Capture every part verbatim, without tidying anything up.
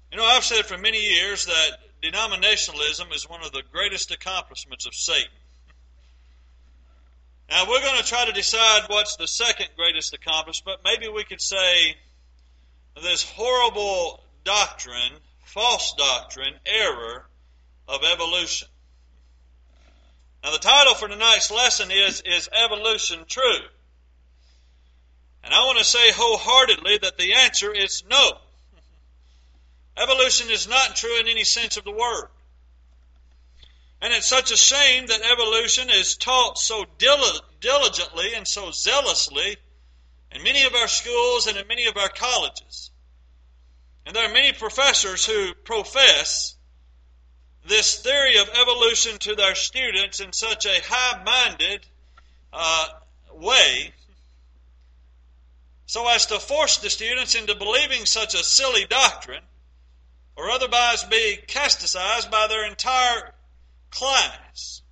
You know, I've said for many years that denominationalism is one of the greatest accomplishments of Satan. Now, we're going to try to decide what's the second greatest accomplishment. Maybe we could say this horrible doctrine, false doctrine, error of evolution. Now, the title for tonight's lesson is, Is Evolution True? And I want to say wholeheartedly that the answer is no. Evolution is not true in any sense of the word. And it's such a shame that evolution is taught so diligently and so zealously in many of our schools and in many of our colleges. And there are many professors who profess this theory of evolution to their students in such a high-minded uh, way, so as to force the students into believing such a silly doctrine, or otherwise be castigized by their entire class.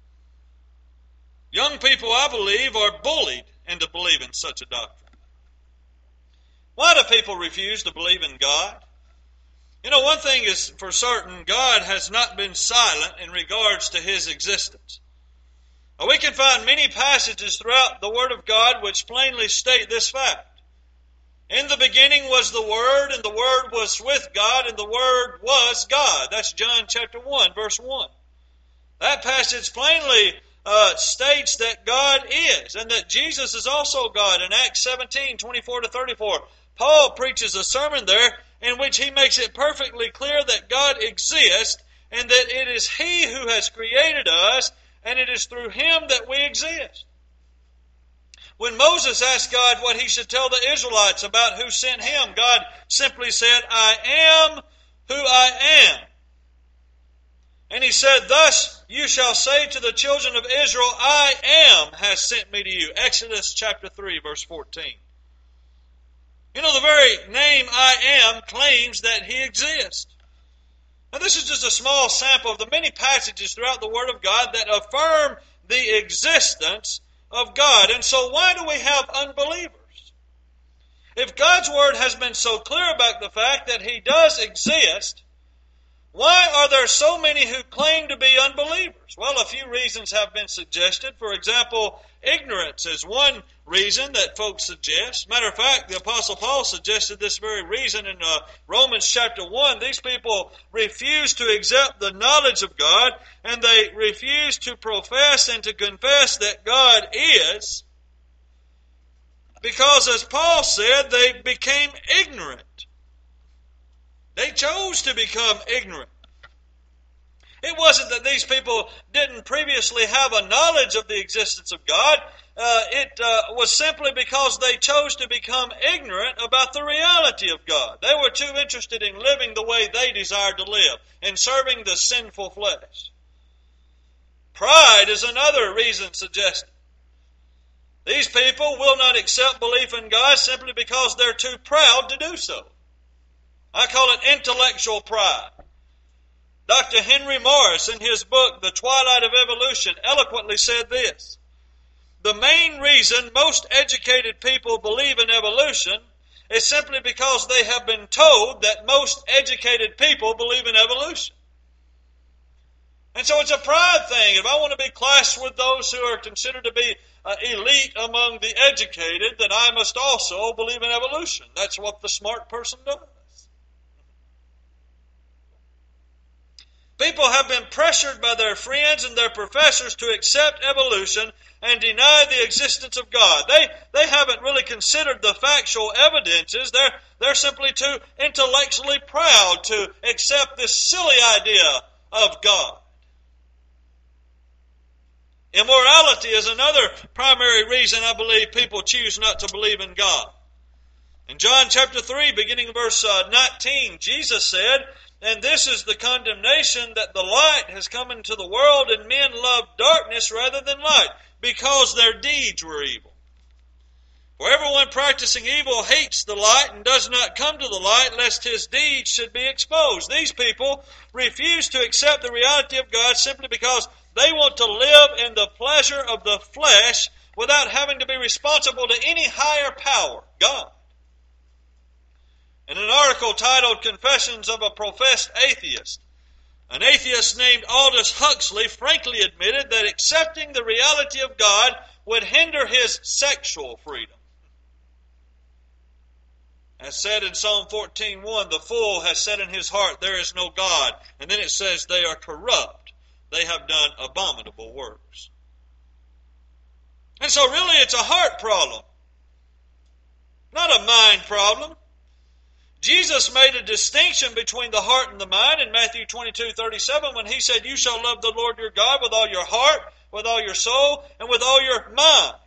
Young people, I believe, are bullied into believing such a doctrine. Why do people refuse to believe in God? You know, one thing is for certain, God has not been silent in regards to His existence. Now, we can find many passages throughout the Word of God which plainly state this fact. In the beginning was the Word, and the Word was with God, and the Word was God. That's John chapter one, verse one. That passage plainly uh, states that God is, and that Jesus is also God. In Acts seventeen, twenty-four to thirty-four, Paul preaches a sermon there in which he makes it perfectly clear that God exists, and that it is He who has created us, and it is through Him that we exist. When Moses asked God what he should tell the Israelites about who sent him, God simply said, I am who I am. And He said, thus you shall say to the children of Israel, I am has sent me to you. Exodus chapter three, verse fourteen. You know, the very name I am claims that He exists. Now, this is just a small sample of the many passages throughout the Word of God that affirm the existence of God. And so why do we have unbelievers? If God's Word has been so clear about the fact that He does exist, why are there so many who claim to be unbelievers? Well, a few reasons have been suggested. For example, ignorance is one reason that folks suggest. Matter of fact, the Apostle Paul suggested this very reason in uh, Romans chapter one. These people refuse to accept the knowledge of God, and they refuse to profess and to confess that God is, because, as Paul said, they became ignorant. They chose to become ignorant. It wasn't that these people didn't previously have a knowledge of the existence of God. Uh, it uh, was simply because they chose to become ignorant about the reality of God. They were too interested in living the way they desired to live, in serving the sinful flesh. Pride is another reason suggested. These people will not accept belief in God simply because they're too proud to do so. I call it intellectual pride. Doctor Henry Morris, in his book, The Twilight of Evolution, eloquently said this: the main reason most educated people believe in evolution is simply because they have been told that most educated people believe in evolution. And so it's a pride thing. If I want to be classed with those who are considered to be uh, elite among the educated, then I must also believe in evolution. That's what the smart person does. People have been pressured by their friends and their professors to accept evolution and deny the existence of God. They, they haven't really considered the factual evidences. They're, they're simply too intellectually proud to accept this silly idea of God. Immorality is another primary reason I believe people choose not to believe in God. In John chapter three, beginning verse uh, nineteen, Jesus said, and this is the condemnation, that the light has come into the world, and men love darkness rather than light, because their deeds were evil. For everyone practicing evil hates the light and does not come to the light, lest his deeds should be exposed. These people refuse to accept the reality of God simply because they want to live in the pleasure of the flesh without having to be responsible to any higher power, God. In an article titled Confessions of a Professed Atheist, an atheist named Aldous Huxley frankly admitted that accepting the reality of God would hinder his sexual freedom. As said in Psalm fourteen one, the fool has said in his heart, there is no God. And then it says they are corrupt. They have done abominable works. And so really it's a heart problem, not a mind problem. Jesus made a distinction between the heart and the mind in Matthew twenty-two thirty-seven when he said, you shall love the Lord your God with all your heart, with all your soul, and with all your mind.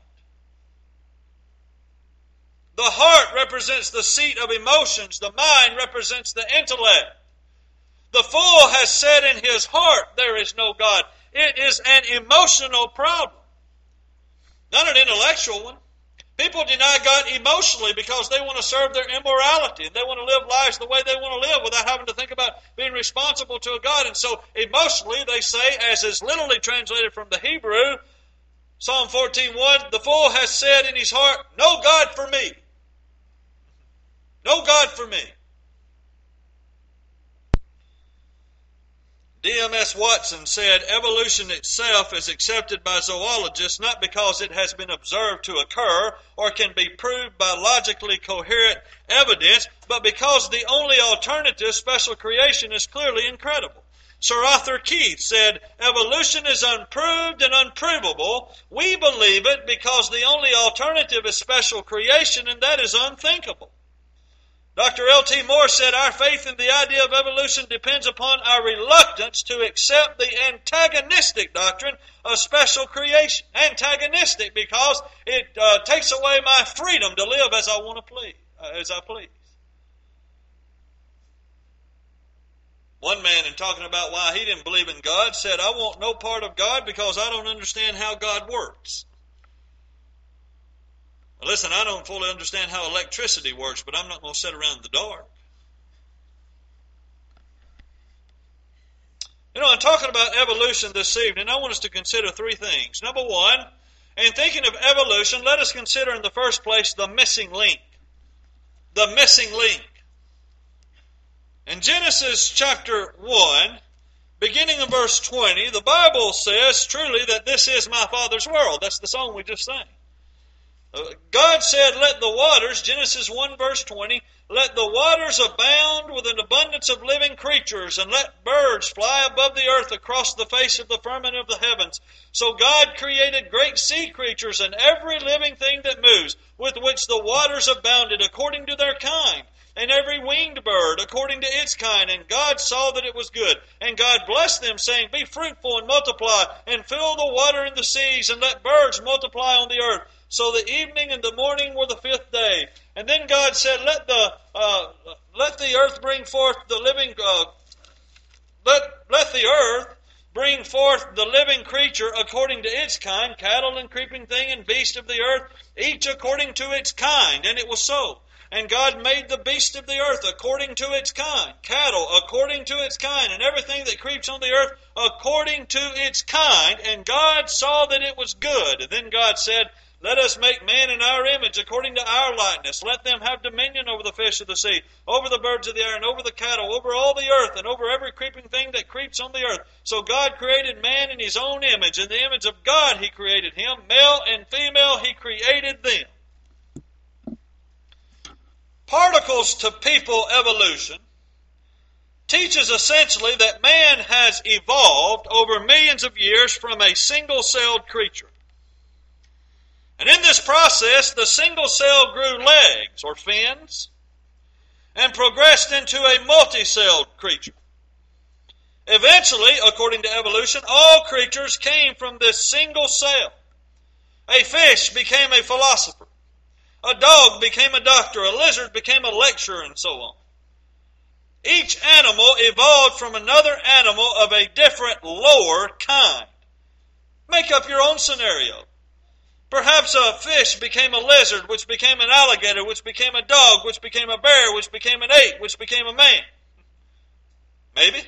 The heart represents the seat of emotions. The mind represents the intellect. The fool has said in his heart, there is no God. It is an emotional problem, not an intellectual one. People deny God emotionally because they want to serve their immorality and they want to live lives the way they want to live without having to think about being responsible to a God. And so emotionally they say, as is literally translated from the Hebrew, Psalm fourteen one, the fool has said in his heart, no God for me. No God for me. D M S Watson said, evolution itself is accepted by zoologists not because it has been observed to occur or can be proved by logically coherent evidence, but because the only alternative, special creation, is clearly incredible. Sir Arthur Keith said, evolution is unproved and unprovable. We believe it because the only alternative is special creation, and that is unthinkable. Doctor L T Moore said, our faith in the idea of evolution depends upon our reluctance to accept the antagonistic doctrine of special creation. Antagonistic because it uh, takes away my freedom to live as I want to please, uh, as I please. One man, in talking about why he didn't believe in God, said, I want no part of God because I don't understand how God works. Listen, I don't fully understand how electricity works, but I'm not going to sit around in the dark. You know, I'm talking about evolution this evening. I want us to consider three things. Number one, in thinking of evolution, let us consider in the first place the missing link. The missing link. In Genesis chapter one, beginning in verse twenty, the Bible says truly that this is my Father's world. That's the song we just sang. God said, let the waters, Genesis one verse twenty, let the waters abound with an abundance of living creatures, and let birds fly above the earth across the face of the firmament of the heavens. So God created great sea creatures and every living thing that moves, with which the waters abounded according to their kind, and every winged bird according to its kind. And God saw that it was good. And God blessed them, saying, be fruitful and multiply, and fill the water in the seas, and let birds multiply on the earth. So the evening and the morning were the fifth day. And then God said, let the uh, let the earth bring forth the living uh, let let the earth bring forth the living creature according to its kind, cattle and creeping thing and beast of the earth, each according to its kind. And it was so. And God made the beast of the earth according to its kind, cattle according to its kind, and everything that creeps on the earth according to its kind. And God saw that it was good. And then God said, let us make man in our image, according to our likeness. Let them have dominion over the fish of the sea, over the birds of the air, and over the cattle, over all the earth, and over every creeping thing that creeps on the earth. So God created man in his own image. In the image of God he created him. Male and female he created them. Particles to people evolution teaches essentially that man has evolved over millions of years from a single-celled creature. And in this process, the single cell grew legs, or fins, and progressed into a multi-celled creature. Eventually, according to evolution, all creatures came from this single cell. A fish became a philosopher. A dog became a doctor. A lizard became a lecturer, and so on. Each animal evolved from another animal of a different, lower kind. Make up your own scenario. Perhaps a fish became a lizard, which became an alligator, which became a dog, which became a bear, which became an ape, which became a man. Maybe.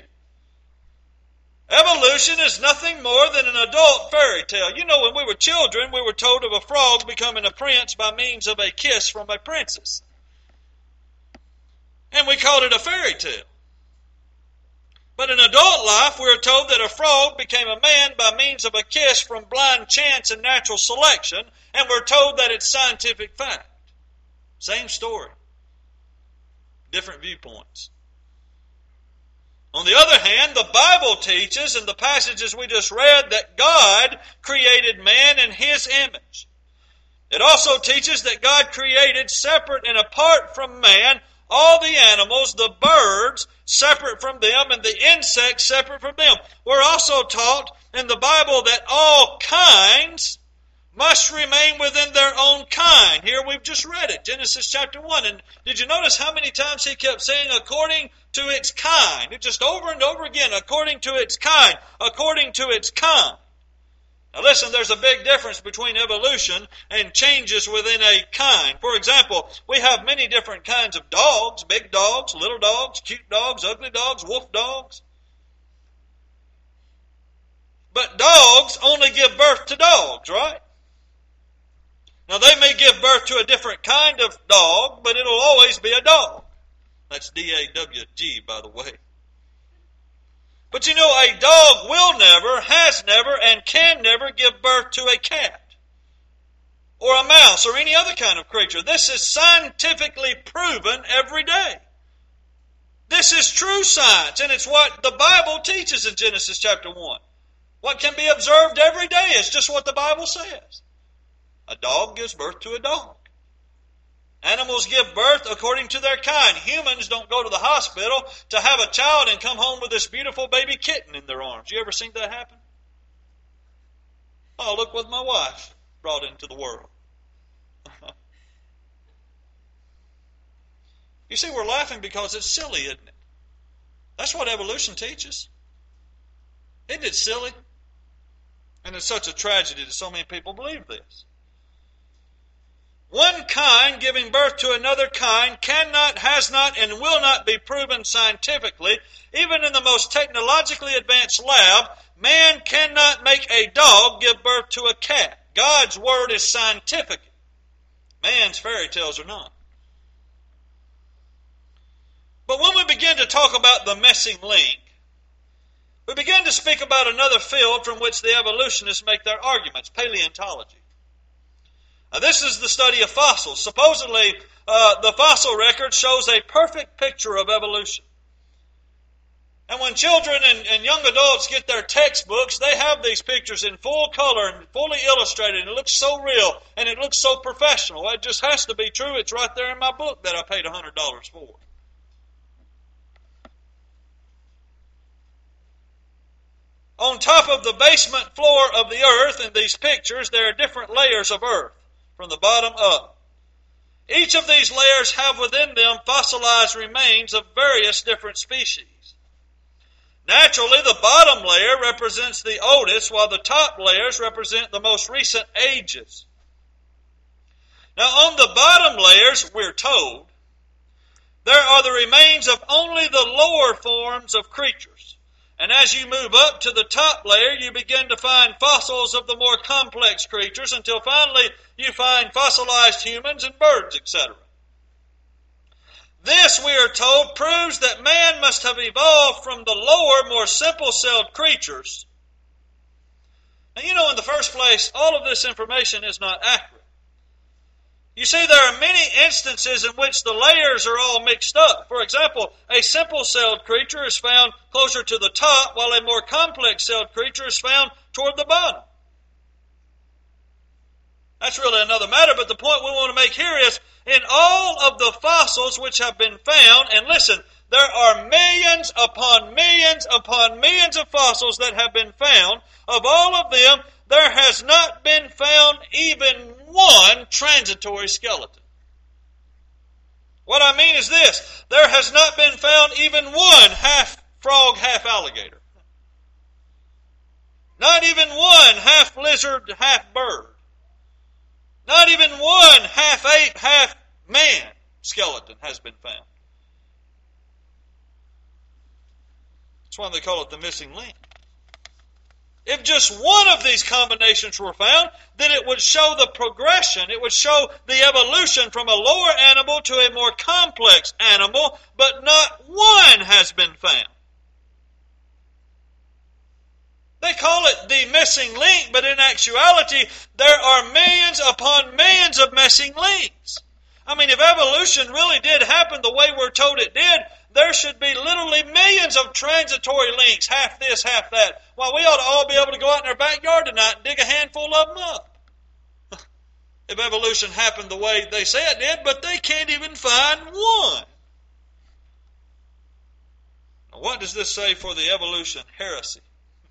Evolution is nothing more than an adult fairy tale. You know, when we were children, we were told of a frog becoming a prince by means of a kiss from a princess. And we called it a fairy tale. But in adult life, we are told that a frog became a man by means of a kiss from blind chance and natural selection, and we're told that it's scientific fact. Same story. Different viewpoints. On the other hand, the Bible teaches in the passages we just read that God created man in His image. It also teaches that God created separate and apart from man all the animals, the birds, separate from them, and the insects separate from them. We're also taught in the Bible that all kinds must remain within their own kind. Here we've just read it, Genesis chapter one. And did you notice how many times he kept saying, according to its kind? It just over and over again, according to its kind, according to its kind. Now listen, there's a big difference between evolution and changes within a kind. For example, we have many different kinds of dogs, big dogs, little dogs, cute dogs, ugly dogs, wolf dogs. But dogs only give birth to dogs, right? Now they may give birth to a different kind of dog, but it'll always be a dog. That's D A W G, by the way. But you know, a dog will never, has never, and can never give birth to a cat or a mouse or any other kind of creature. This is scientifically proven every day. This is true science, and it's what the Bible teaches in Genesis chapter one. What can be observed every day is just what the Bible says. A dog gives birth to a dog. Animals give birth according to their kind. Humans don't go to the hospital to have a child and come home with this beautiful baby kitten in their arms. You ever seen that happen? Oh, look what my wife brought into the world. You see, we're laughing because it's silly, isn't it? That's what evolution teaches. Isn't it silly? And it's such a tragedy that so many people believe this. One kind giving birth to another kind cannot, has not, and will not be proven scientifically. Even in the most technologically advanced lab, man cannot make a dog give birth to a cat. God's word is scientific. Man's fairy tales are not. But when we begin to talk about the missing link, we begin to speak about another field from which the evolutionists make their arguments, paleontology. Now, this is the study of fossils. Supposedly, uh, the fossil record shows a perfect picture of evolution. And when children and, and young adults get their textbooks, they have these pictures in full color and fully illustrated. And it looks so real and it looks so professional. It just has to be true. It's right there in my book that I paid one hundred dollars for. On top of the basement floor of the earth in these pictures, there are different layers of earth from the bottom up. Each of these layers have within them fossilized remains of various different species. Naturally, the bottom layer represents the oldest, while the top layers represent the most recent ages. Now, on the bottom layers, we're told, there are the remains of only the lower forms of creatures. And as you move up to the top layer, you begin to find fossils of the more complex creatures until finally you find fossilized humans and birds, et cetera. This, we are told, proves that man must have evolved from the lower, more simple-celled creatures. And you know, in the first place, all of this information is not accurate. You see, there are many instances in which the layers are all mixed up. For example, a simple-celled creature is found closer to the top, while a more complex-celled creature is found toward the bottom. That's really another matter, but the point we want to make here is, in all of the fossils which have been found, and listen, there are millions upon millions upon millions of fossils that have been found. Of all of them, there has not been found even one transitory skeleton. What I mean is this: there has not been found even one half frog, half alligator. Not even one half lizard, half bird. Not even one half ape, half man skeleton has been found. That's why they call it the missing link. If just one of these combinations were found, then it would show the progression. It would show the evolution from a lower animal to a more complex animal, but not one has been found. They call it the missing link, but in actuality, there are millions upon millions of missing links. I mean, if evolution really did happen the way we're told it did, there should be literally millions of transitory links, half this, half that. Well, we ought to all be able to go out in our backyard tonight and dig a handful of them up. If evolution happened the way they say it did, but they can't even find one. Now, what does this say for the evolution heresy?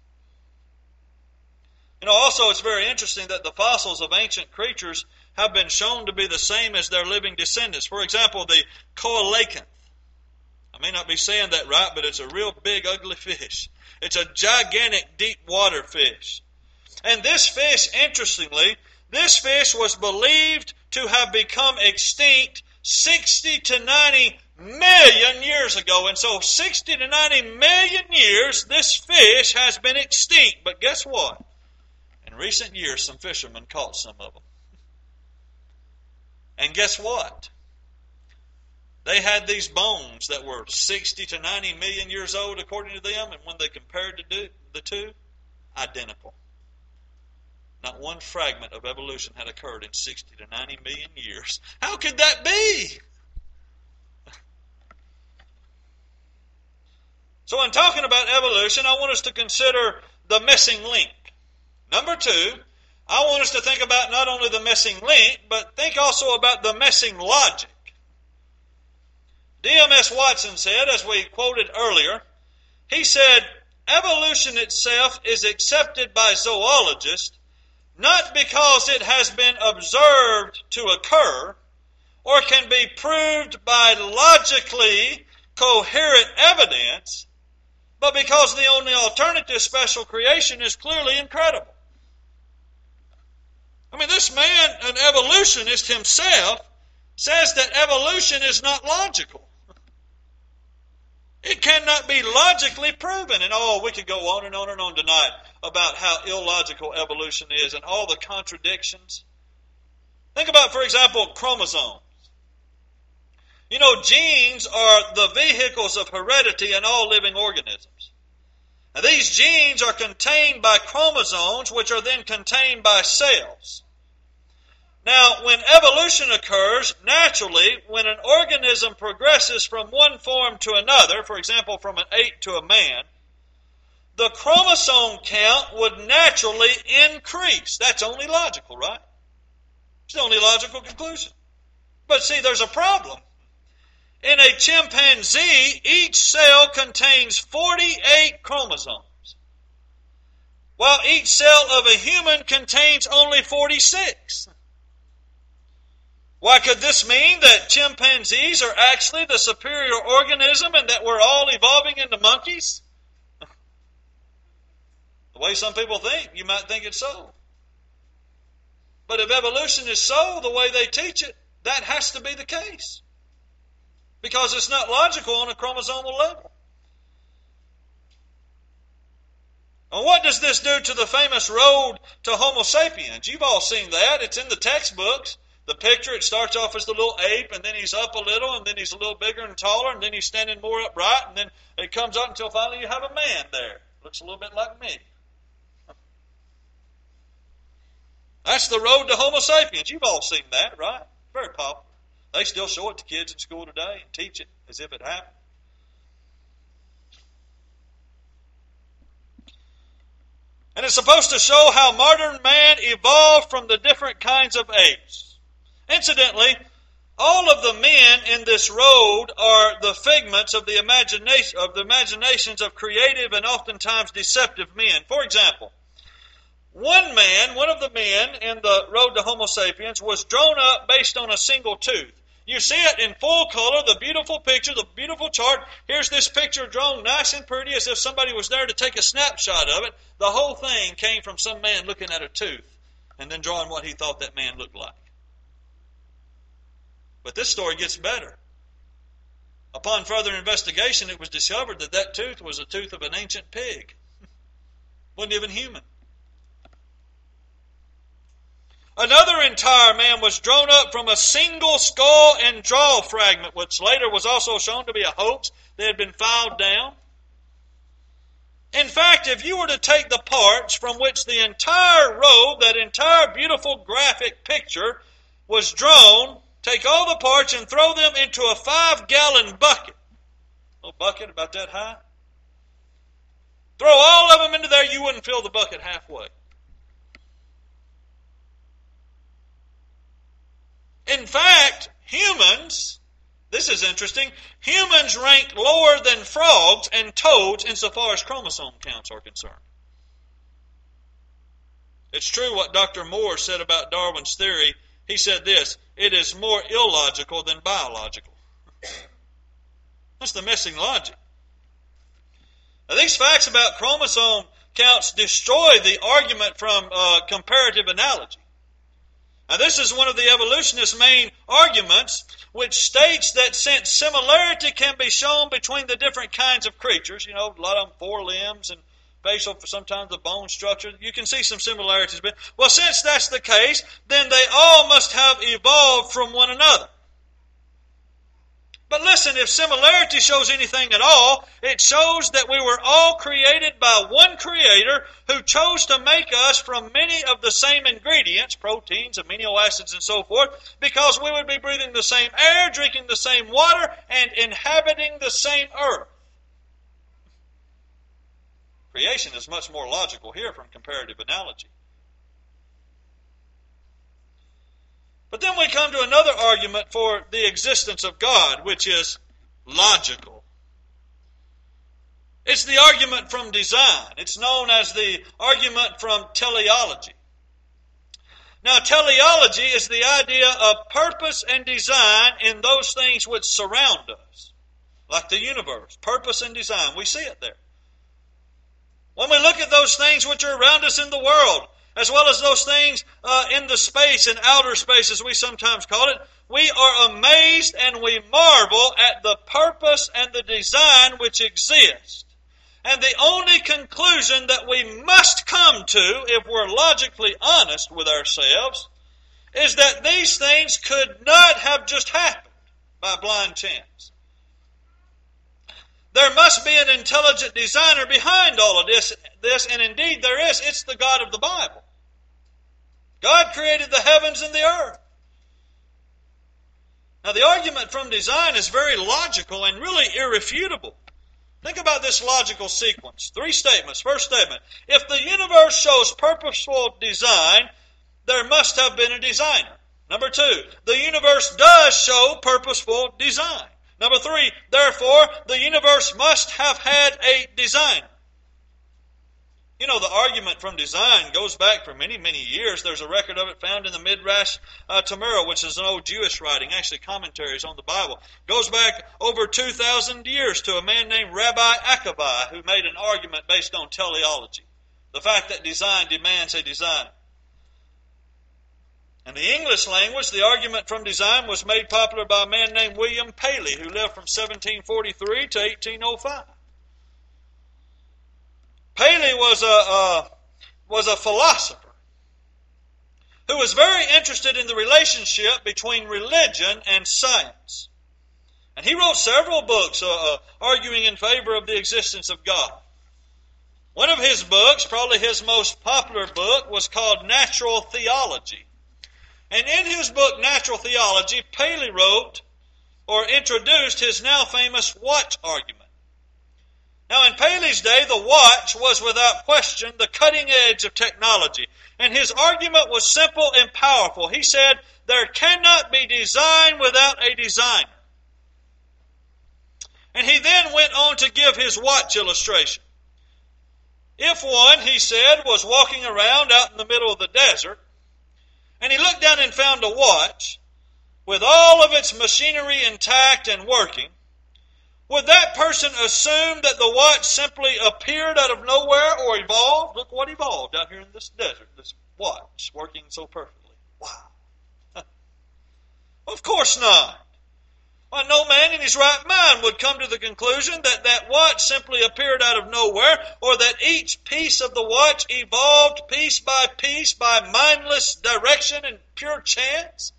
You know, also it's very interesting that the fossils of ancient creatures have been shown to be the same as their living descendants. For example, the coelacanth. I may not be saying that right, but it's a real big, ugly fish. It's a gigantic deep water fish. And this fish, interestingly, this fish was believed to have become extinct sixty to ninety million years ago. And so sixty to ninety million years, this fish has been extinct. But guess what? In recent years, some fishermen caught some of them. And guess what? They had these bones that were sixty to ninety million years old, according to them, and when they compared the two, identical. Not one fragment of evolution had occurred in sixty to ninety million years. How could that be? So in talking about evolution, I want us to consider the missing link. Number two, I want us to think about not only the missing link, but think also about the missing logic. D M S Watson said, as we quoted earlier, he said, evolution itself is accepted by zoologists not because it has been observed to occur or can be proved by logically coherent evidence, but because the only alternative, special creation, is clearly incredible. I mean, this man, an evolutionist himself, says that evolution is not logical. It cannot be logically proven. And oh, we could go on and on and on tonight about how illogical evolution is and all the contradictions. Think about, for example, chromosomes. You know, genes are the vehicles of heredity in all living organisms. And these genes are contained by chromosomes, which are then contained by cells. Now, when evolution occurs, naturally, when an organism progresses from one form to another, for example, from an ape to a man, the chromosome count would naturally increase. That's only logical, right? It's the only logical conclusion. But see, there's a problem. In a chimpanzee, each cell contains forty-eight chromosomes, while each cell of a human contains only forty-six. Why, could this mean that chimpanzees are actually the superior organism and that we're all evolving into monkeys? The way some people think, you might think it's so. But if evolution is so, the way they teach it, that has to be the case. Because it's not logical on a chromosomal level. And what does this do to the famous road to Homo sapiens? You've all seen that. It's in the textbooks. The picture, it starts off as the little ape, and then he's up a little, and then he's a little bigger and taller, and then he's standing more upright, and then it comes up until finally you have a man there. Looks a little bit like me. That's the road to Homo sapiens. You've all seen that, right? Very popular. They still show it to kids in school today and teach it as if it happened. And it's supposed to show how modern man evolved from the different kinds of apes. Incidentally, all of the men in this road are the figments of the imagination of the imaginations of creative and oftentimes deceptive men. For example, one man, one of the men in the road to Homo sapiens was drawn up based on a single tooth. You see it in full color, the beautiful picture, the beautiful chart. Here's this picture drawn nice and pretty as if somebody was there to take a snapshot of it. The whole thing came from some man looking at a tooth and then drawing what he thought that man looked like. But this story gets better. Upon further investigation, it was discovered that that tooth was a tooth of an ancient pig. Wasn't even human. Another entire man was drawn up from a single skull and jaw fragment, which later was also shown to be a hoax that had been filed down. In fact, if you were to take the parts from which the entire robe, that entire beautiful graphic picture was drawn, take all the parts and throw them into a five-gallon bucket, a little bucket about that high, throw all of them into there, you wouldn't fill the bucket halfway. In fact, humans, this is interesting, humans rank lower than frogs and toads insofar as chromosome counts are concerned. It's true what Doctor Moore said about Darwin's theory. He said this, it is more illogical than biological. That's the missing logic. Now, these facts about chromosome counts destroy the argument from uh, comparative analogy. Now, this is one of the evolutionists' main arguments, which states that since similarity can be shown between the different kinds of creatures, you know, a lot of them four limbs and facial, for sometimes the bone structure, you can see some similarities. But well, since that's the case, then they all must have evolved from one another. But listen, if similarity shows anything at all, it shows that we were all created by one Creator who chose to make us from many of the same ingredients, proteins, amino acids, and so forth, because we would be breathing the same air, drinking the same water, and inhabiting the same earth. Creation is much more logical here from comparative analogy. But then we come to another argument for the existence of God, which is logical. It's the argument from design. It's known as the argument from teleology. Now, teleology is the idea of purpose and design in those things which surround us, like the universe, purpose and design. We see it there. When we look at those things which are around us in the world, as well as those things uh, in the space and outer space, as we sometimes call it, we are amazed and we marvel at the purpose and the design which exist. And the only conclusion that we must come to, if we're logically honest with ourselves, is that these things could not have just happened by blind chance. There must be an intelligent designer behind all of this, this, and indeed there is. It's the God of the Bible. God created the heavens and the earth. Now, the argument from design is very logical and really irrefutable. Think about this logical sequence. Three statements. First statement, if the universe shows purposeful design, there must have been a designer. Number two, the universe does show purposeful design. Number three, therefore, the universe must have had a designer. You know, the argument from design goes back for many, many years. There's a record of it found in the Midrash uh, Tamura, which is an old Jewish writing, actually commentaries on the Bible. Goes back over two thousand years to a man named Rabbi Akibai, who made an argument based on teleology. The fact that design demands a designer. In the English language, the argument from design was made popular by a man named William Paley, who lived from seventeen forty-three to eighteen oh five. Paley was a, uh, was a philosopher who was very interested in the relationship between religion and science. And he wrote several books uh, uh, arguing in favor of the existence of God. One of his books, probably his most popular book, was called Natural Theology. And in his book, Natural Theology, Paley wrote or introduced his now famous watch argument. Now, in Paley's day, the watch was without question the cutting edge of technology. And his argument was simple and powerful. He said, there cannot be design without a designer. And he then went on to give his watch illustration. If one, he said, was walking around out in the middle of the desert, and he looked down and found a watch with all of its machinery intact and working, would that person assume that the watch simply appeared out of nowhere or evolved? Look what evolved out here in this desert, this watch working so perfectly. Wow. Of course not. Well, no man in his right mind would come to the conclusion that that watch simply appeared out of nowhere, or that each piece of the watch evolved piece by piece by mindless direction and pure chance.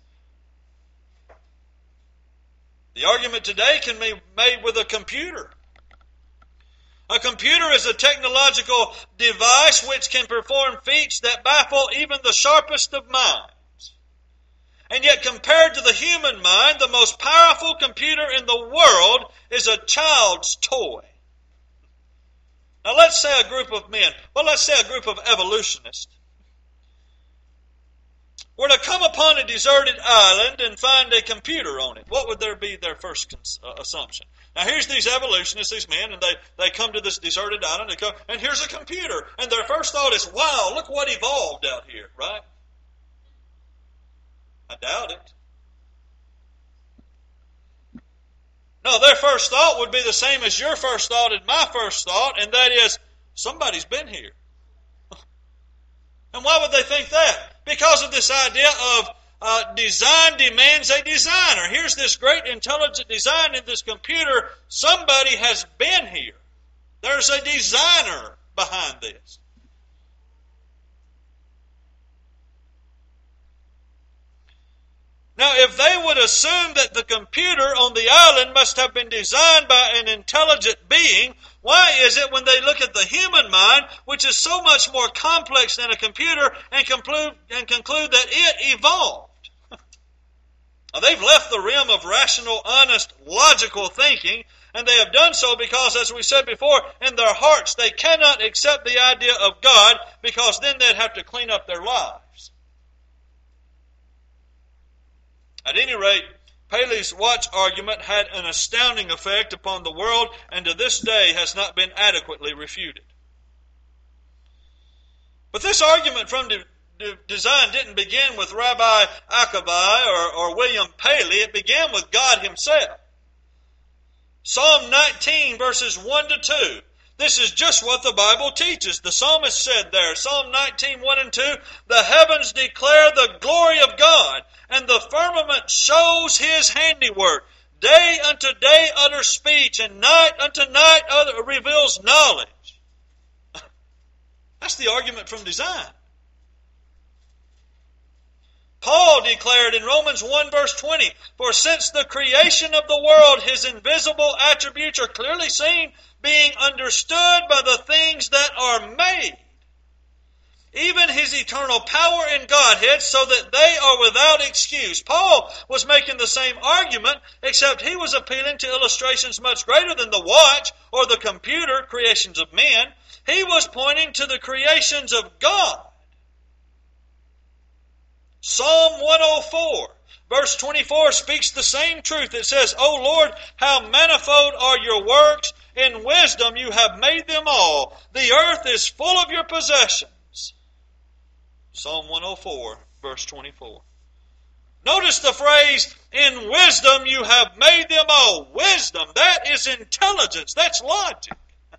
The argument today can be made with a computer. A computer is a technological device which can perform feats that baffle even the sharpest of minds. And yet, compared to the human mind, the most powerful computer in the world is a child's toy. Now, let's say a group of men, well, let's say a group of evolutionists, were to come upon a deserted island and find a computer on it. What would there be their first cons- uh, assumption? Now, here's these evolutionists, these men, and they, they come to this deserted island, and, come, and here's a computer. And their first thought is, wow, look what evolved out here, right? I doubt it. No, their first thought would be the same as your first thought and my first thought, and that is, somebody's been here. And why would they think that? Because of this idea of uh, design demands a designer. Here's this great intelligent design in this computer. Somebody has been here. There's a designer behind this. Now, if they would assume that the computer on the island must have been designed by an intelligent being, why is it when they look at the human mind, which is so much more complex than a computer, and conclude, and conclude that it evolved? Now, they've left the realm of rational, honest, logical thinking, and they have done so because, as we said before, in their hearts they cannot accept the idea of God, because then they'd have to clean up their lives. At any rate, Paley's watch argument had an astounding effect upon the world, and to this day has not been adequately refuted. But this argument from de- de- design didn't begin with Rabbi Akibai or, or William Paley. It began with God Himself. Psalm nineteen, verses one to two. This is just what the Bible teaches. The psalmist said there, Psalm nineteen, one and two, the heavens declare the glory of God, and the firmament shows His handiwork. Day unto day utters speech, and night unto night utter, reveals knowledge. That's the argument from design. Paul declared in Romans one verse twenty, for since the creation of the world His invisible attributes are clearly seen, being understood by the things that are made, even His eternal power and Godhead, so that they are without excuse. Paul was making the same argument, except he was appealing to illustrations much greater than the watch or the computer, creations of men. He was pointing to the creations of God. Psalm one oh four, verse twenty-four speaks the same truth. It says, O Lord, how manifold are your works! In wisdom you have made them all. The earth is full of your possessions. Psalm one oh four, verse twenty-four. Notice the phrase, in wisdom you have made them all. Wisdom, that is intelligence. That's logic.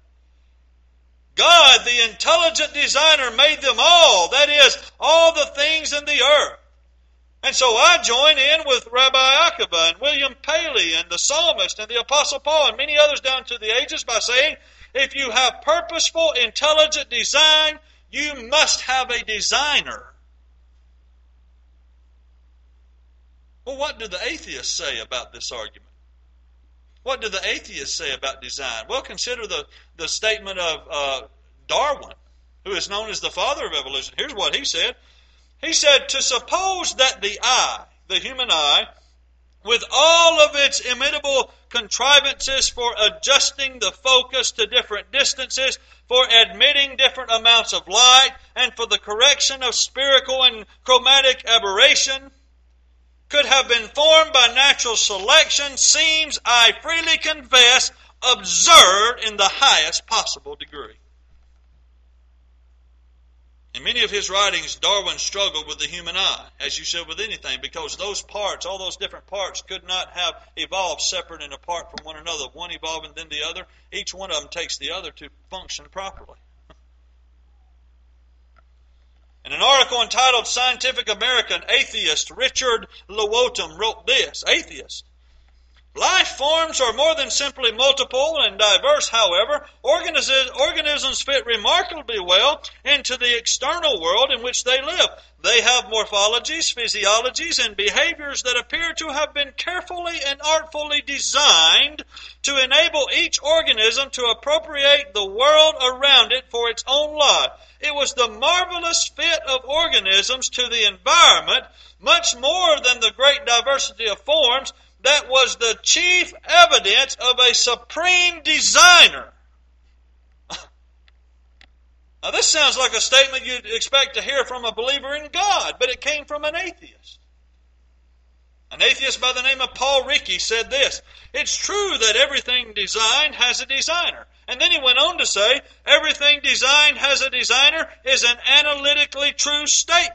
God, the intelligent designer, made them all. That is, all the things in the earth. And so I join in with Rabbi Akiba and William Paley and the psalmist and the Apostle Paul and many others down through the ages by saying, if you have purposeful, intelligent design, you must have a designer. Well, what do the atheists say about this argument? What do the atheists say about design? Well, consider the, the statement of uh, Darwin, who is known as the father of evolution. Here's what he said. He said, to suppose that the eye, the human eye, with all of its imitable contrivances for adjusting the focus to different distances, for admitting different amounts of light, and for the correction of spherical and chromatic aberration, could have been formed by natural selection, seems, I freely confess, absurd in the highest possible degree. In many of his writings, Darwin struggled with the human eye, as you should with anything, because those parts, all those different parts, could not have evolved separate and apart from one another, one evolving then the other. Each one of them takes the other to function properly. In an article entitled Scientific American, atheist Richard Lewontin wrote this, atheist, Life forms are more than simply multiple and diverse, however. Organisms, organisms fit remarkably well into the external world in which they live. They have morphologies, physiologies, and behaviors that appear to have been carefully and artfully designed to enable each organism to appropriate the world around it for its own life. It was the marvelous fit of organisms to the environment, much more than the great diversity of forms, that was the chief evidence of a supreme designer. Now this sounds like a statement you'd expect to hear from a believer in God, but it came from an atheist. An atheist by the name of Paul Rickey said this: "It's true that everything designed has a designer." And then he went on to say, everything designed has a designer is an analytically true statement.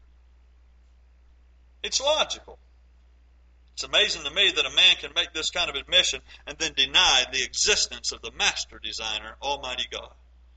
It's logical. It's amazing to me that a man can make this kind of admission and then deny the existence of the master designer, Almighty God.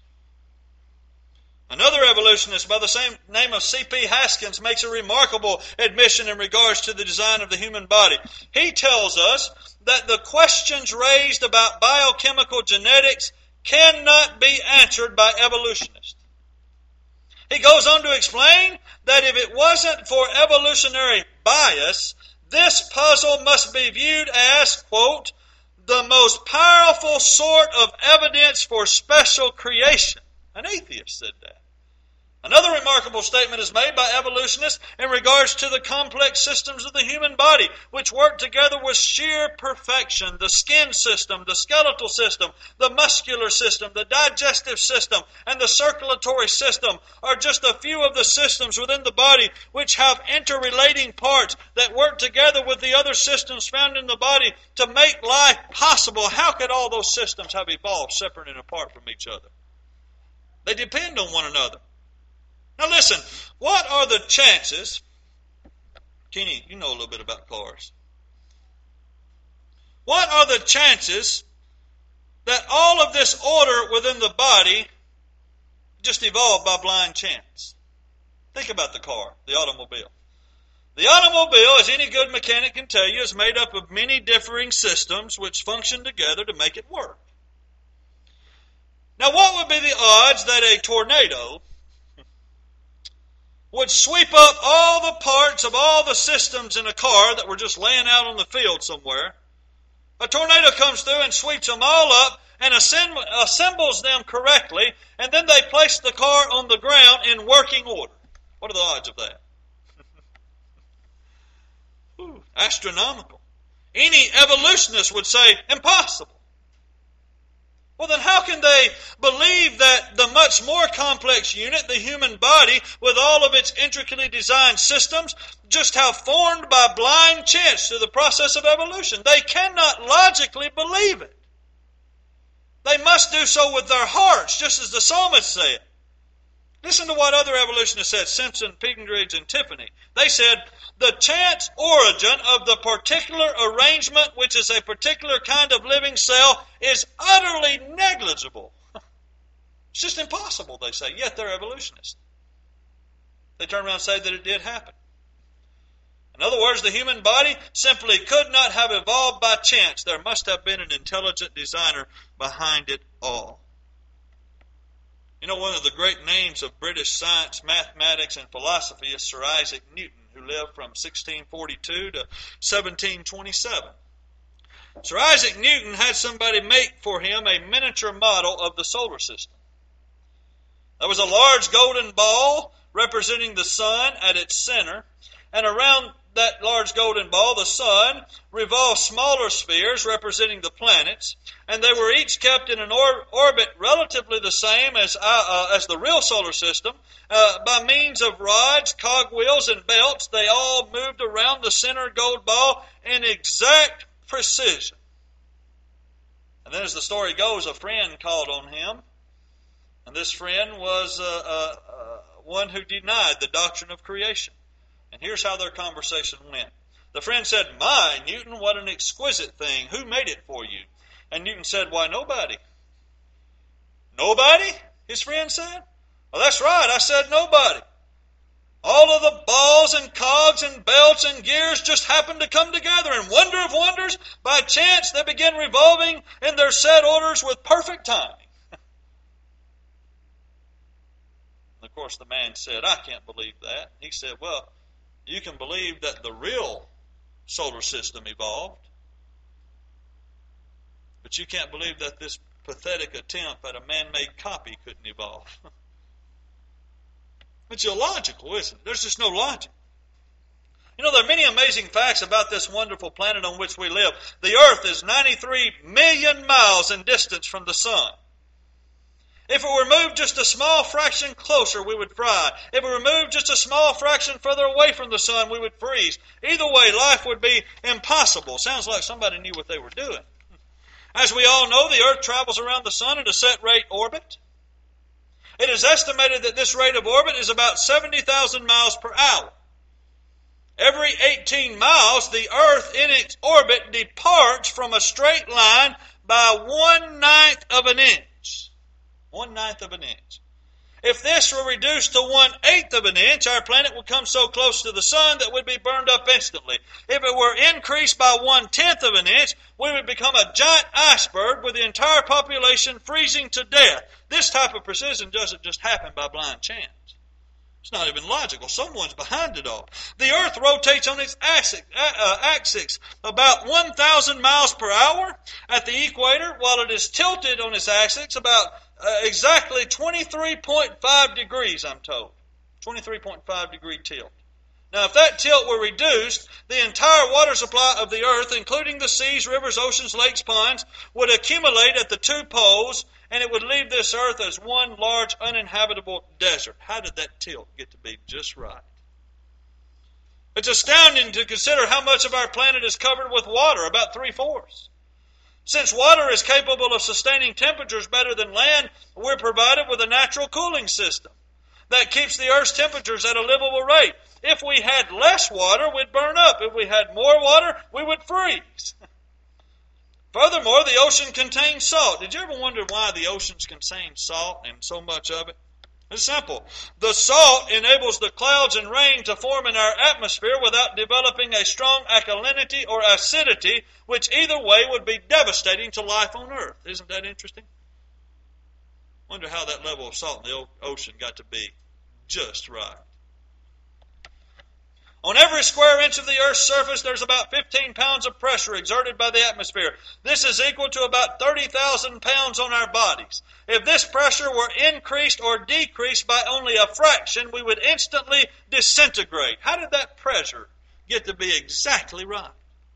Another evolutionist by the same name of C P Haskins makes a remarkable admission in regards to the design of the human body. He tells us that the questions raised about biochemical genetics cannot be answered by evolutionists. He goes on to explain that if it wasn't for evolutionary bias, this puzzle must be viewed as, quote, the most powerful sort of evidence for special creation. An atheist said that. Another remarkable statement is made by evolutionists in regards to the complex systems of the human body, which work together with sheer perfection. The skin system, the skeletal system, the muscular system, the digestive system, and the circulatory system are just a few of the systems within the body which have interrelating parts that work together with the other systems found in the body to make life possible. How could all those systems have evolved separate and apart from each other? They depend on one another. Now listen, what are the chances, Kenny, you know a little bit about cars. What are the chances that all of this order within the body just evolved by blind chance? Think about the car, the automobile. The automobile, as any good mechanic can tell you, is made up of many differing systems which function together to make it work. Now what would be the odds that a tornado would sweep up all the parts of all the systems in a car that were just laying out on the field somewhere? A tornado comes through and sweeps them all up and assembles them correctly, and then they place the car on the ground in working order. What are the odds of that? Ooh, astronomical. Any evolutionist would say impossible. Well, then how can they believe that the much more complex unit, the human body, with all of its intricately designed systems, just have formed by blind chance through the process of evolution? They cannot logically believe it. They must do so with their hearts, just as the psalmist said. Listen to what other evolutionists said, Simpson, Pigridge, and Tiffany. They said, the chance origin of the particular arrangement, which is a particular kind of living cell, is utterly negligible. It's just impossible, they say, yet they're evolutionists. They turn around and say that it did happen. In other words, the human body simply could not have evolved by chance. There must have been an intelligent designer behind it all. You know, one of the great names of British science, mathematics, and philosophy is Sir Isaac Newton, who lived from sixteen forty-two to seventeen twenty-seven. Sir Isaac Newton had somebody make for him a miniature model of the solar system. There was a large golden ball representing the sun at its center, and around that large golden ball, the sun, revolved smaller spheres representing the planets, and they were each kept in an or- orbit relatively the same as, uh, uh, as the real solar system. Uh, by means of rods, cogwheels, and belts, they all moved around the center gold ball in exact precision. And then as the story goes, a friend called on him, and this friend was uh, uh, uh, one who denied the doctrine of creation. And here's how their conversation went. The friend said, "My, Newton, what an exquisite thing. Who made it for you?" And Newton said, "Why, nobody." "Nobody?" his friend said. "Well, that's right. I said nobody." All of the balls and cogs and belts and gears just happen to come together, and wonder of wonders, by chance they begin revolving in their set orders with perfect timing. Of course, the man said, I can't believe that. He said, well, you can believe that the real solar system evolved, but you can't believe that this pathetic attempt at a man-made copy couldn't evolve. It's illogical, isn't it? There's just no logic. You know, there are many amazing facts about this wonderful planet on which we live. The Earth is ninety-three million miles in distance from the sun. If it were moved just a small fraction closer, we would fry. If it were moved just a small fraction further away from the sun, we would freeze. Either way, life would be impossible. Sounds like somebody knew what they were doing. As we all know, the Earth travels around the sun at a set rate orbit. It is estimated that this rate of orbit is about seventy thousand miles per hour. Every eighteen miles, the Earth in its orbit departs from a straight line by one-ninth of an inch. One-ninth of an inch. If this were reduced to one-eighth of an inch, our planet would come so close to the sun that we'd be burned up instantly. If it were increased by one-tenth of an inch, we would become a giant iceberg with the entire population freezing to death. This type of precision doesn't just happen by blind chance. It's not even logical. Someone's behind it all. The Earth rotates on its axis, uh, axis about one thousand miles per hour at the equator, while it is tilted on its axis about uh, exactly twenty-three point five degrees, I'm told. twenty-three point five degree tilt. Now, if that tilt were reduced, the entire water supply of the Earth, including the seas, rivers, oceans, lakes, ponds, would accumulate at the two poles, and it would leave this Earth as one large uninhabitable desert. How did that tilt get to be just right? It's astounding to consider how much of our planet is covered with water, about three-fourths. Since water is capable of sustaining temperatures better than land, we're provided with a natural cooling system that keeps the Earth's temperatures at a livable rate. If we had less water, we'd burn up. If we had more water, we would freeze. Furthermore, the ocean contains salt. Did you ever wonder why the oceans contain salt and so much of it? It's simple. The salt enables the clouds and rain to form in our atmosphere without developing a strong alkalinity or acidity, which either way would be devastating to life on Earth. Isn't that interesting? Wonder how that level of salt in the ocean got to be just right. On every square inch of the Earth's surface, there's about fifteen pounds of pressure exerted by the atmosphere. This is equal to about thirty thousand pounds on our bodies. If this pressure were increased or decreased by only a fraction, we would instantly disintegrate. How did that pressure get to be exactly right?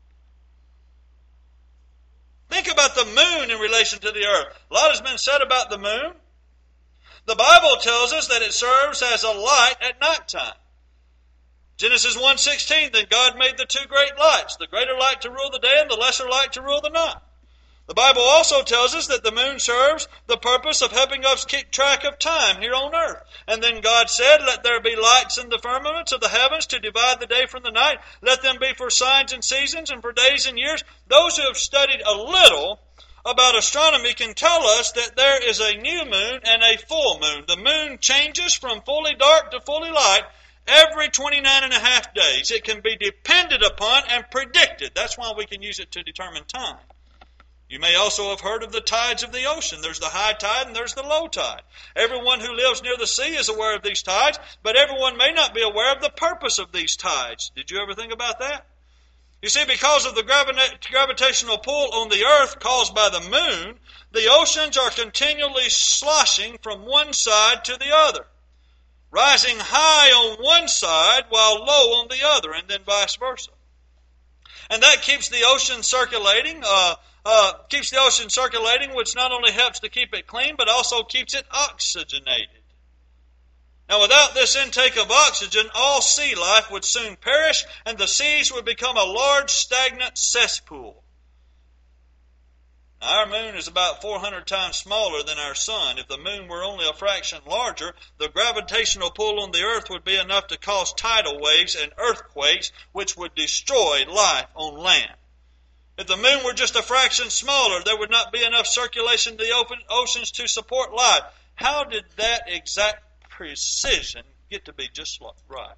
Think about the moon in relation to the Earth. A lot has been said about the moon. The Bible tells us that it serves as a light at nighttime. Genesis one sixteen, then God made the two great lights, the greater light to rule the day and the lesser light to rule the night. The Bible also tells us that the moon serves the purpose of helping us keep track of time here on earth. And then God said, let there be lights in the firmaments of the heavens to divide the day from the night. Let them be for signs and seasons and for days and years. Those who have studied a little about astronomy can tell us that there is a new moon and a full moon. The moon changes from fully dark to fully light every twenty-nine and a half days. It can be depended upon and predicted. That's why we can use it to determine time. You may also have heard of the tides of the ocean. There's the high tide and there's the low tide. Everyone who lives near the sea is aware of these tides, but everyone may not be aware of the purpose of these tides. Did you ever think about that? You see, because of the gravi- gravitational pull on the earth caused by the moon, the oceans are continually sloshing from one side to the other, rising high on one side while low on the other, and then vice versa. And that keeps the ocean circulating, uh, uh, keeps the ocean circulating, which not only helps to keep it clean, but also keeps it oxygenated. Now, without this intake of oxygen, all sea life would soon perish, and the seas would become a large, stagnant cesspool. Now, our moon is about four hundred times smaller than our sun. If the moon were only a fraction larger, the gravitational pull on the earth would be enough to cause tidal waves and earthquakes, which would destroy life on land. If the moon were just a fraction smaller, there would not be enough circulation to the open oceans to support life. How did that exact precision get to be just right.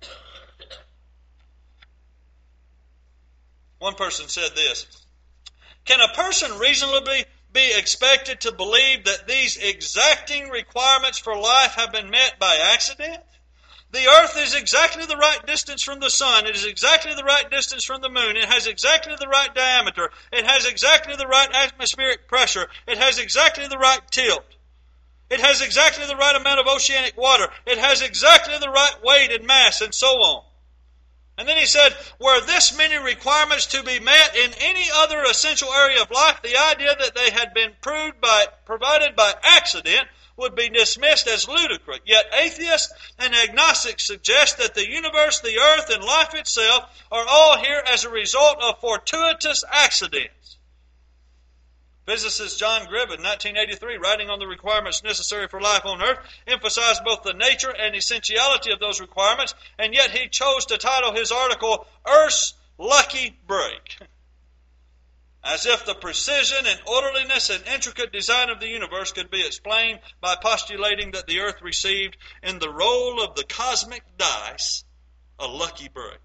One person said this: can a person reasonably be expected to believe that these exacting requirements for life have been met by accident? The earth is exactly the right distance from the sun. It is exactly the right distance from the moon. It has exactly the right diameter. It has exactly the right atmospheric pressure. It has exactly the right tilt. It has exactly the right amount of oceanic water. It has exactly the right weight and mass, and so on. And then he said, were this many requirements to be met in any other essential area of life, the idea that they had been proved by, provided by accident would be dismissed as ludicrous. Yet atheists and agnostics suggest that the universe, the earth, and life itself are all here as a result of fortuitous accidents. Physicist John Griffith, nineteen eighty-three, writing on the requirements necessary for life on earth, emphasized both the nature and essentiality of those requirements, and yet he chose to title his article, Earth's Lucky Break. As if the precision and orderliness and intricate design of the universe could be explained by postulating that the earth received in the roll of the cosmic dice a lucky break.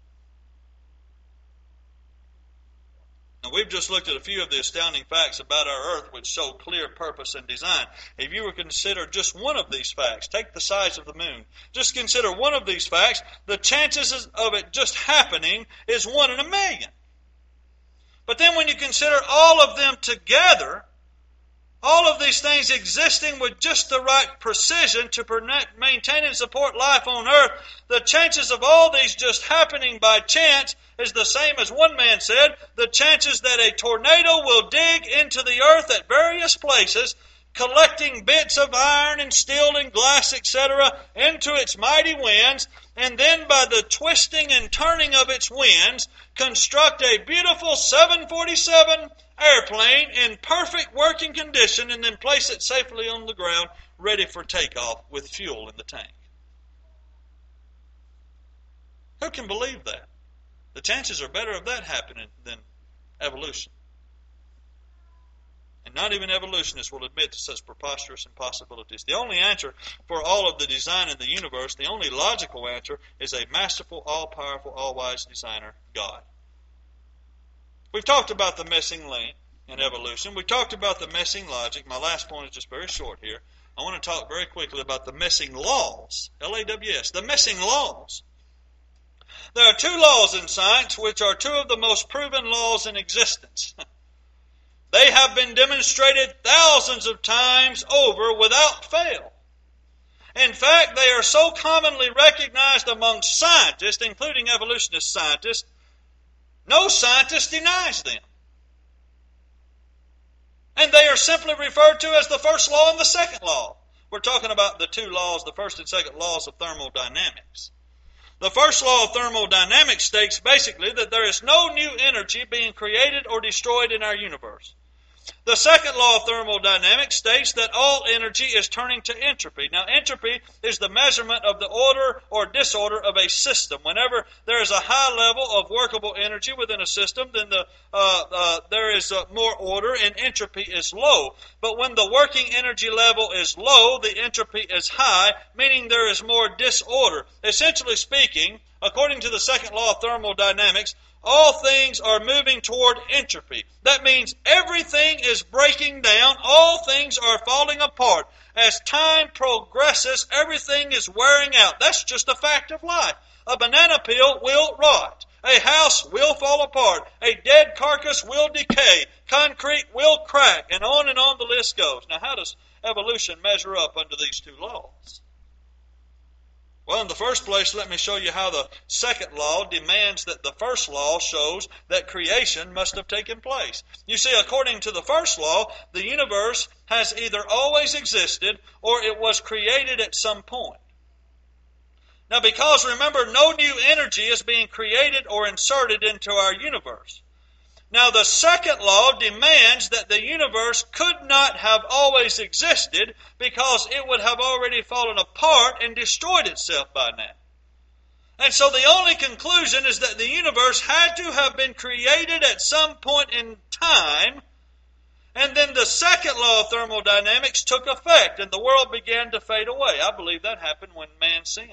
Now, we've just looked at a few of the astounding facts about our earth which show clear purpose and design. If you were to consider just one of these facts, take the size of the moon, just consider one of these facts, the chances of it just happening is one in a million. But then when you consider all of them together, all of these things existing with just the right precision to maintain and support life on earth, the chances of all these just happening by chance is the same as one man said, the chances that a tornado will dig into the earth at various places, collecting bits of iron and steel and glass, et cetera, into its mighty winds, and then by the twisting and turning of its winds, construct a beautiful seven forty-seven airplane in perfect working condition and then place it safely on the ground, ready for takeoff with fuel in the tank. Who can believe that? The chances are better of that happening than evolution. And not even evolutionists will admit to such preposterous impossibilities. The only answer for all of the design in the universe, the only logical answer, is a masterful, all-powerful, all-wise designer, God. We've talked about the missing link in evolution. We've talked about the missing logic. My last point is just very short here. I want to talk very quickly about the missing laws, L A W S, the missing laws. There are two laws in science which are two of the most proven laws in existence. They have been demonstrated thousands of times over without fail. In fact, they are so commonly recognized among scientists, including evolutionist scientists, no scientist denies them. And they are simply referred to as the first law and the second law. We're talking about the two laws, the first and second laws of thermodynamics. The first law of thermodynamics states basically that there is no new energy being created or destroyed in our universe. The second law of thermodynamics states that all energy is turning to entropy. Now, entropy is the measurement of the order or disorder of a system. Whenever there is a high level of workable energy within a system, then the, uh, uh, there is uh, more order and entropy is low. But when the working energy level is low, the entropy is high, meaning there is more disorder. Essentially speaking, according to the second law of thermodynamics, all things are moving toward entropy. That means everything is breaking down. All things are falling apart. As time progresses, everything is wearing out. That's just a fact of life. A banana peel will rot. A house will fall apart. A dead carcass will decay. Concrete will crack. And on and on the list goes. Now, how does evolution measure up under these two laws? Well, in the first place, let me show you how the second law demands that the first law shows that creation must have taken place. You see, according to the first law, the universe has either always existed or it was created at some point. Now, because remember, no new energy is being created or inserted into our universe. Now, the second law demands that the universe could not have always existed because it would have already fallen apart and destroyed itself by now. And so the only conclusion is that the universe had to have been created at some point in time, And then the second law of thermodynamics took effect, and the world began to fade away. I believe that happened when man sinned.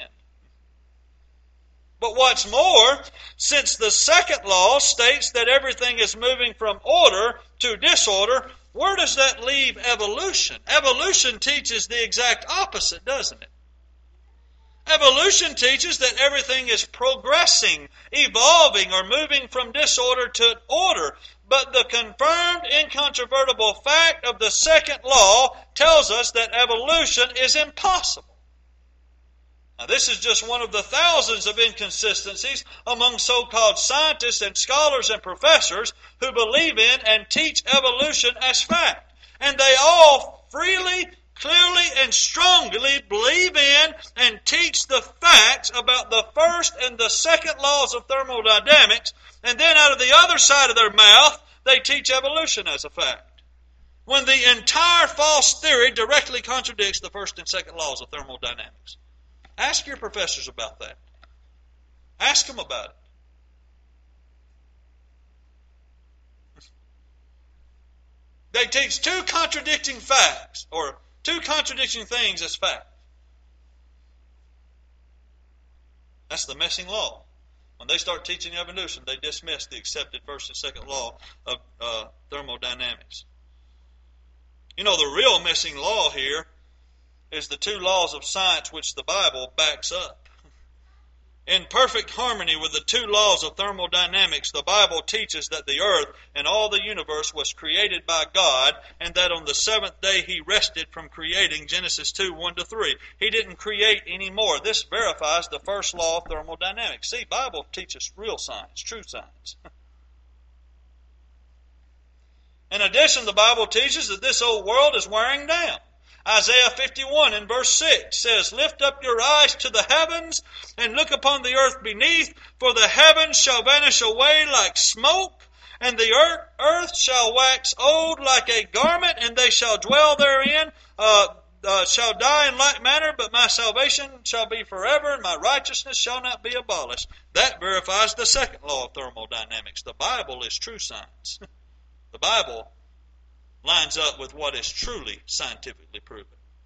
But what's more, since the second law states that everything is moving from order to disorder, where does that leave evolution? Evolution teaches the exact opposite, doesn't it? Evolution teaches that everything is progressing, evolving, or moving from disorder to order. But the confirmed, incontrovertible fact of the second law tells us that evolution is impossible. Now, this is just one of the thousands of inconsistencies among so-called scientists and scholars and professors who believe in and teach evolution as fact. And they all freely, clearly, and strongly believe in and teach the facts about the first and the second laws of thermodynamics, and then out of the other side of their mouth, they teach evolution as a fact. When the entire false theory directly contradicts the first and second laws of thermodynamics. Ask your professors about that. Ask them about it. They teach two contradicting facts, or two contradicting things as fact. That's the missing law. When they start teaching evolution, they dismiss the accepted first and second law of uh, thermodynamics. You know, the real missing law here is the two laws of science which the Bible backs up. In perfect harmony with the two laws of thermodynamics, the Bible teaches that the earth and all the universe was created by God, and that on the seventh day He rested from creating, Genesis two, one to three. He didn't create any more. This verifies the first law of thermodynamics. See, Bible teaches real science, true science. In addition, the Bible teaches that this old world is wearing down. Isaiah fifty-one in verse six says, "Lift up your eyes to the heavens and look upon the earth beneath, for the heavens shall vanish away like smoke, and the earth, earth shall wax old like a garment, and they shall dwell therein, uh, uh, shall die in like manner, but my salvation shall be forever, and my righteousness shall not be abolished." That verifies the second law of thermodynamics. The Bible is true science. The Bible lines up with what is truly scientifically proven.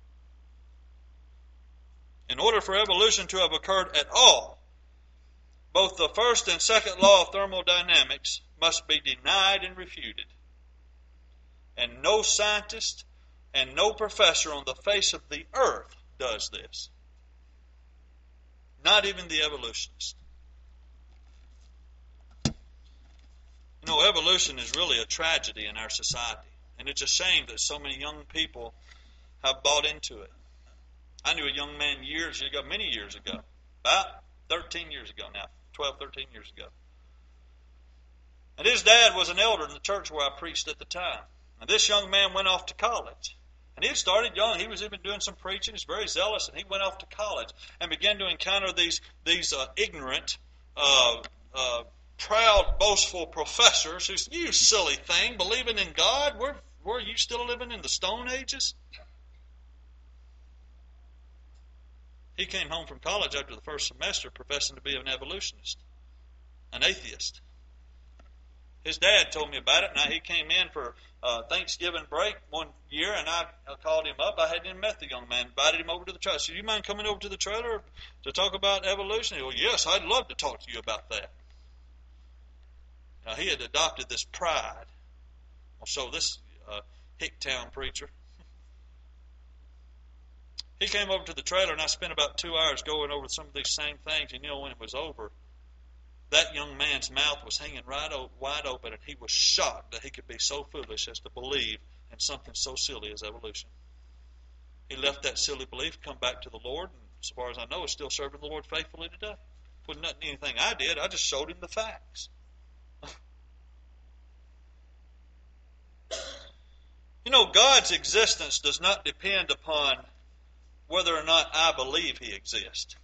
In order for evolution to have occurred at all, both the first and second law of thermodynamics must be denied and refuted. And no scientist and no professor on the face of the earth does this. Not even the evolutionists. You know, evolution is really a tragedy in our society. And it's a shame that so many young people have bought into it. I knew a young man years ago, many years ago, about thirteen years ago now, twelve, thirteen years ago. And his dad was an elder in the church where I preached at the time. And this young man went off to college. And he had started young. He was even doing some preaching. He's very zealous. And he went off to college and began to encounter these, these uh, ignorant, uh, uh, proud, boastful professors who said, "You silly thing, believing in God? Were, were you still living in the Stone Ages?" He came home from college after the first semester professing to be an evolutionist, an atheist. His dad told me about it. Now, he came in for uh, Thanksgiving break one year, and I, I called him up. I hadn't even met the young man. Invited him over to the trailer. I said, "Do you mind coming over to the trailer to talk about evolution?" He goes, "Yes, I'd love to talk to you about that." Now, he had adopted this pride. So this uh, Hicktown preacher, he came over to the trailer, and I spent about two hours going over some of these same things. And you know, when it was over, that young man's mouth was hanging right o- wide open, and he was shocked that he could be so foolish as to believe in something so silly as evolution. He left that silly belief, come back to the Lord, and as far as I know, is still serving the Lord faithfully today. Wasn't nothing, anything I did. I just showed him the facts. You know, God's existence does not depend upon whether or not I believe He exists.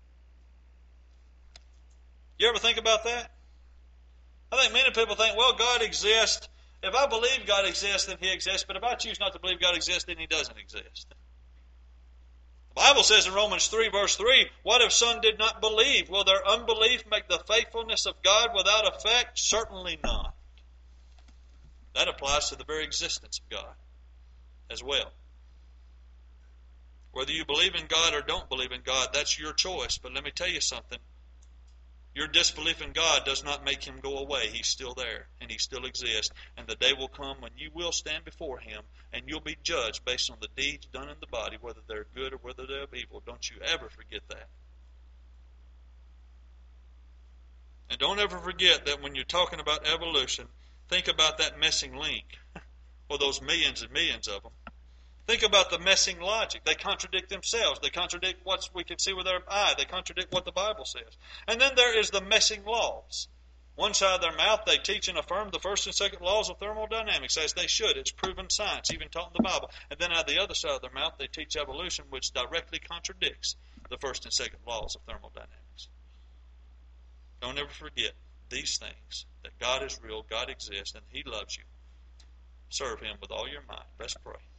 You ever think about that? I think many people think, well, God exists. If I believe God exists, then He exists. But if I choose not to believe God exists, then He doesn't exist. The Bible says in Romans three, verse three, "What if some did not believe? Will their unbelief make the faithfulness of God without effect? Certainly not." That applies to the very existence of God as well. Whether you believe in God or don't believe in God, that's your choice. But let me tell you something. Your disbelief in God does not make Him go away. He's still there, and He still exists. And the day will come when you will stand before Him, and you'll be judged based on the deeds done in the body, whether they're good or whether they're evil. Don't you ever forget that. And don't ever forget that when you're talking about evolution, think about that missing link, or those millions and millions of them. Think about the missing logic. They contradict themselves. They contradict what we can see with our eye. They contradict what the Bible says. And then there is the missing laws. One side of their mouth, they teach and affirm the first and second laws of thermodynamics, as they should. It's proven science, even taught in the Bible. And then out of the other side of their mouth, they teach evolution, which directly contradicts the first and second laws of thermodynamics. Don't ever forget these things, that God is real, God exists, and He loves you. Serve Him with all your might. Let's pray.